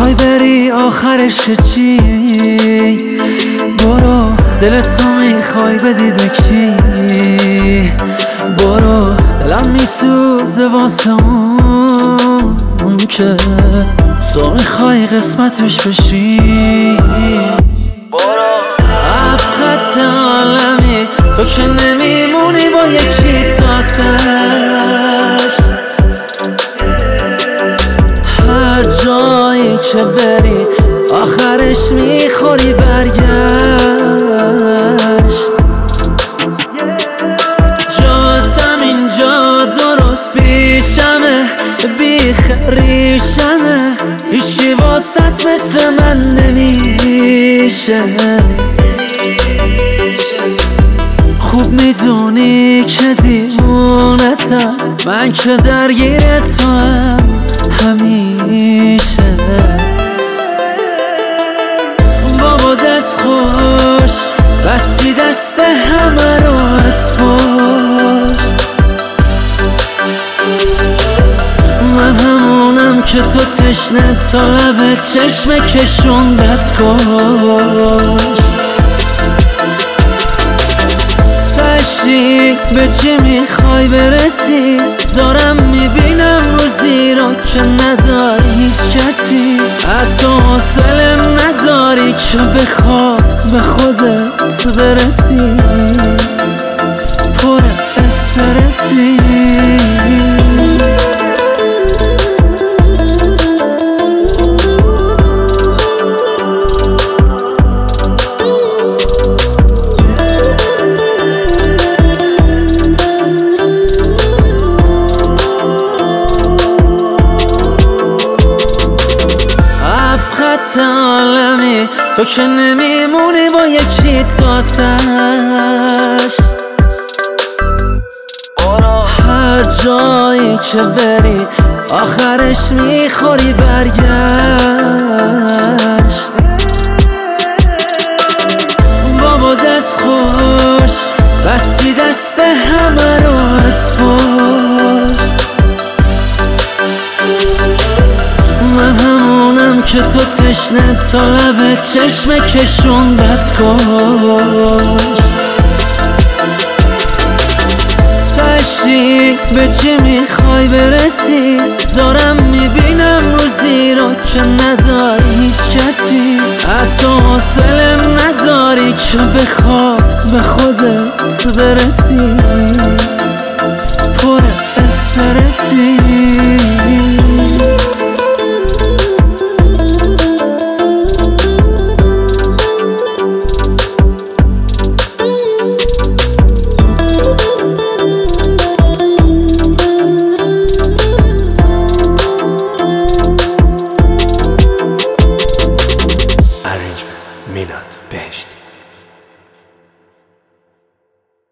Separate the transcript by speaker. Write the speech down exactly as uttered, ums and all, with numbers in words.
Speaker 1: میخوای بری آخرش چی؟ برو دلتو میخوای بدی به کی؟ برو دلم میسوزه واسه اون که تو میخوای قسمتش بشی. برو افقت عالمی تو که نمیمونی با یکی تاتش. هر جایی که بری آخرش میخوری برگشت. جاتم اینجا درست پیشمه بی خریشمه، هیچی واسط مثل من نمیشه. خوب میدونی که دیوونتم، من که درگیرتم همیشه. بابا دست خوش بستی دست همه رو از پشت. من همونم که تو تشنه تا لب چشم کشوندت کشت. تشتی به چی میخوای برسی؟ دارم میبینم رو زیرا که نداری هیچ کسی، حتی حوصله نداری که بخواه به خودت برسی. پر استرسی عالمی تو که نمیمونی با یکی تاتش. هر جایی که بری آخرش میخوری برگشت. بابا دست خوش بستی دست همه رو از پشت. من همونم که تو تشنه تا لب چشم کشوندت کشت. تشتی به چی میخوای برسی؟ دارم میبینم رو زیرا که نداری هیچ کسی، حتی حوصله نداری که بخواه به خودت برسی. پر استرسی